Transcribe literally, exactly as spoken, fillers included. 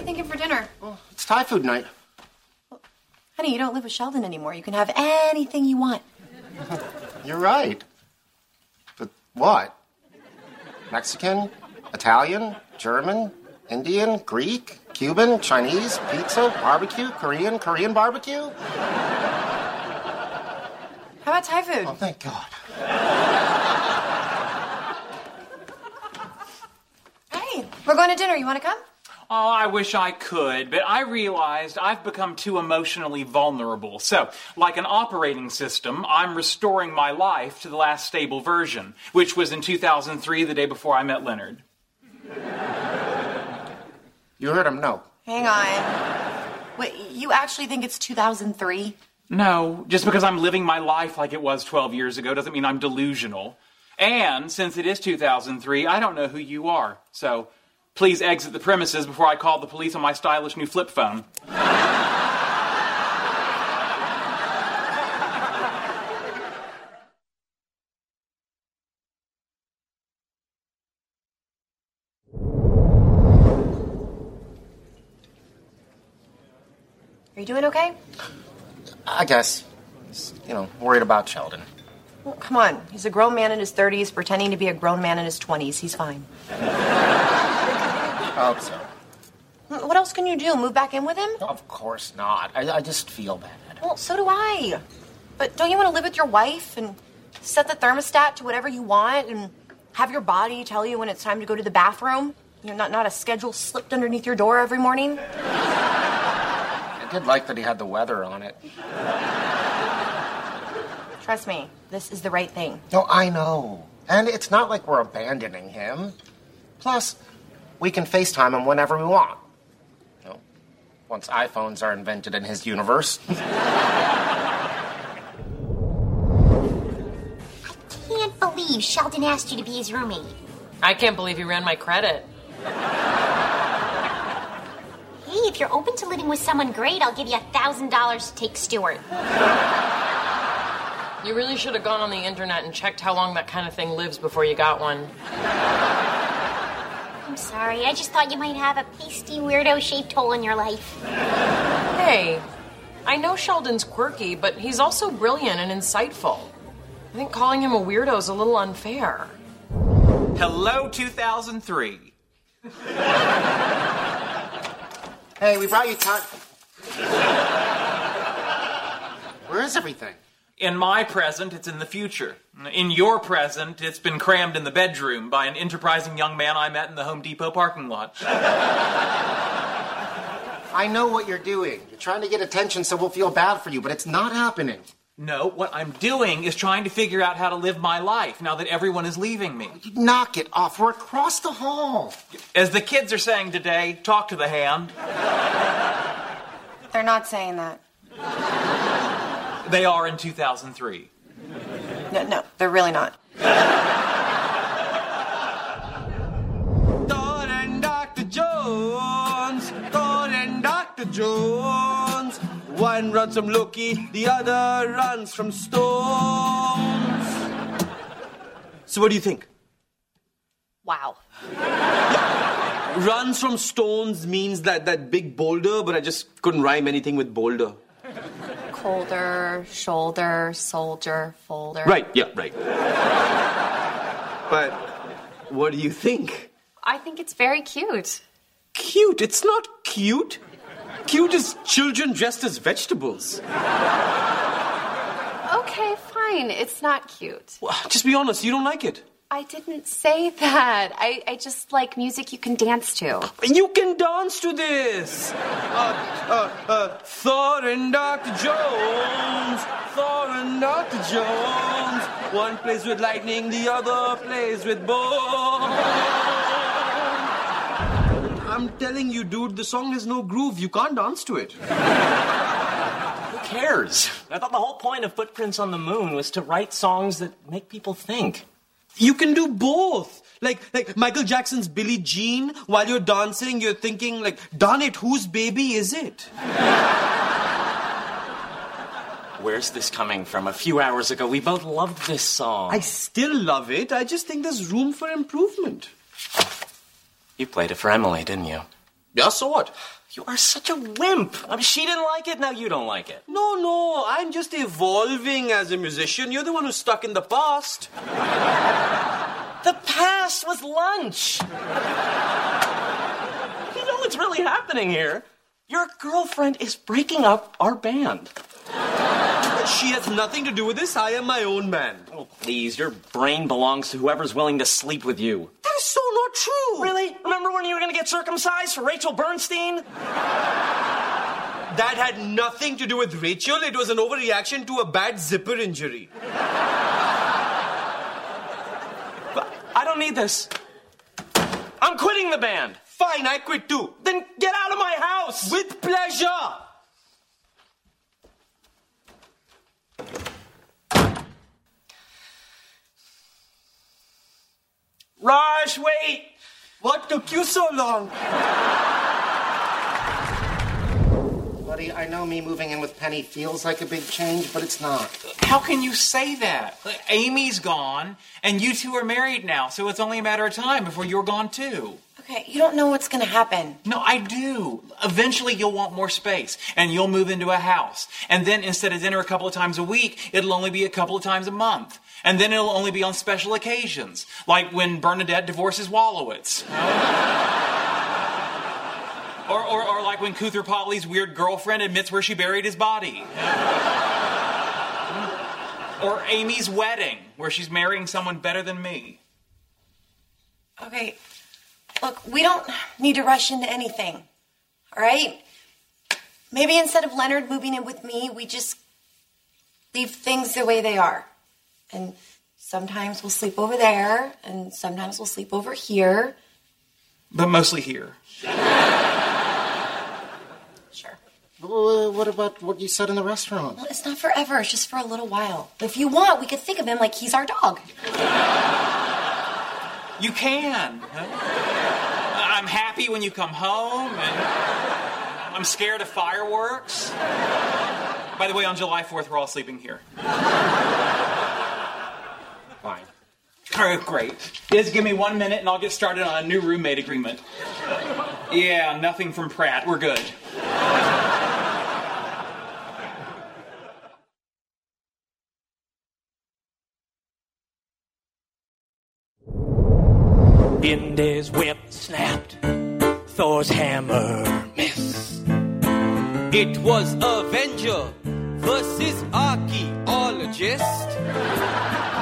you thinking for dinner? Well, it's Thai food night. Well, honey, you don't live with Sheldon anymore. You can have anything you want. You're right. But what? Mexican? Italian? German? Indian? Greek? Cuban? Chinese? Pizza? Barbecue? Korean? Korean barbecue? How about Thai food? Oh, thank God. Hey, we're going to dinner. You want to come? Oh, I wish I could, but I realized I've become too emotionally vulnerable. So, like an operating system, I'm restoring my life to the last stable version, which was in two thousand three, the day before I met Leonard. You heard him, no. Hang on. Wait, you actually think it's two thousand three? No, just because I'm living my life like it was twelve years ago doesn't mean I'm delusional. And since it is two thousand three, I don't know who you are. So, please exit the premises before I call the police on my stylish new flip phone. Are you doing okay? I guess. Just, you know, worried about Sheldon. Well, come on. He's a grown man in his thirties pretending to be a grown man in his twenties. He's fine. I hope so. What else can you do? Move back in with him? No, of course not. I, I just feel bad. Well, so do I. But don't you want to live with your wife and set the thermostat to whatever you want and have your body tell you when it's time to go to the bathroom? You know, not, not a schedule slipped underneath your door every morning? I did like that he had the weather on it. Trust me, this is the right thing. No, I know. And it's not like we're abandoning him. Plus, we can FaceTime him whenever we want. You know, once iPhones are invented in his universe. I can't believe Sheldon asked you to be his roommate. I can't believe he ran my credit. Hey, if you're open to living with someone great, I'll give you a thousand dollars to take Stuart. You really should have gone on the internet and checked how long that kind of thing lives before you got one. I'm sorry, I just thought you might have a pasty weirdo-shaped hole in your life. Hey, I know Sheldon's quirky, but he's also brilliant and insightful. I think calling him a weirdo is a little unfair. Hello, two thousand three. Hey, we brought you time. Where is everything? In my present, it's in the future. In your present, it's been crammed in the bedroom by an enterprising young man I met in the Home Depot parking lot. I know what you're doing. You're trying to get attention so we'll feel bad for you, but it's not happening. No, what I'm doing is trying to figure out how to live my life now that everyone is leaving me. Knock it off. We're across the hall. As the kids are saying today, talk to the hand. They're not saying that. They are in two thousand three. No, no, they're really not. Thor and Doctor Jones, Thor and Doctor Jones. One runs from Loki, the other runs from stones. So what do you think? Wow. Yeah. Runs from stones means that, that big boulder, but I just couldn't rhyme anything with boulder. Colder, shoulder, soldier, folder. Right, yeah, right. But what do you think? I think it's very cute. Cute? It's not cute. Cute is children dressed as vegetables. Okay, fine. It's not cute. Well, just be honest, you don't like it. I didn't say that. I, I just like music you can dance to. You can dance to this. Uh, uh, uh, Thor and Doctor Jones. Thor and Doctor Jones. One plays with lightning, the other plays with bones. I'm telling you, dude, the song has no groove. You can't dance to it. Who cares? I thought the whole point of Footprints on the Moon was to write songs that make people think. You can do both. Like, like Michael Jackson's Billie Jean. While you're dancing, you're thinking, like, darn it, whose baby is it? Where's this coming from? A few hours ago, we both loved this song. I still love it. I just think there's room for improvement. You played it for Emily, didn't you? Yeah, so what? You are such a wimp. I mean, she didn't like it, now you don't like it. No, no, I'm just evolving as a musician. You're the one who's stuck in the past. The past was lunch. You know what's really happening here? Your girlfriend is breaking up our band. She has nothing to do with this. I am my own man. Oh, please, your brain belongs to whoever's willing to sleep with you. That is so not true. Really? Remember when you were going to get circumcised for Rachel Bernstein? That had nothing to do with Rachel. It was an overreaction to a bad zipper injury. But I don't need this. I'm quitting the band. Fine, I quit too. Then get out of my house. With pleasure. Raj, wait! What took you so long? Buddy, I know me moving in with Penny feels like a big change, but it's not. How can you say that? Amy's gone, and you two are married now, so it's only a matter of time before you're gone too. Okay, you don't know what's gonna happen. No, I do. Eventually you'll want more space, and you'll move into a house. And then instead of dinner a couple of times a week, it'll only be a couple of times a month. And then it'll only be on special occasions, like when Bernadette divorces Wallowitz. or, or, or like when Kuthar Potley's weird girlfriend admits where she buried his body. Or Amy's wedding, where she's marrying someone better than me. Okay, look, we don't need to rush into anything, all right? Maybe instead of Leonard moving in with me, we just leave things the way they are. And sometimes we'll sleep over there, and sometimes we'll sleep over here. But mostly here. Sure. Well, what about what you said in the restaurant? Well, it's not forever. It's just for a little while. If you want, we could think of him like he's our dog. You can. I'm happy when you come home, and I'm scared of fireworks. By the way, on July fourth, we're all sleeping here. Fine. All right, great. Just give me one minute and I'll get started on a new roommate agreement. Yeah, nothing from Pratt. We're good. Indy's whip snapped, Thor's hammer missed. It was Avenger versus Archaeologist.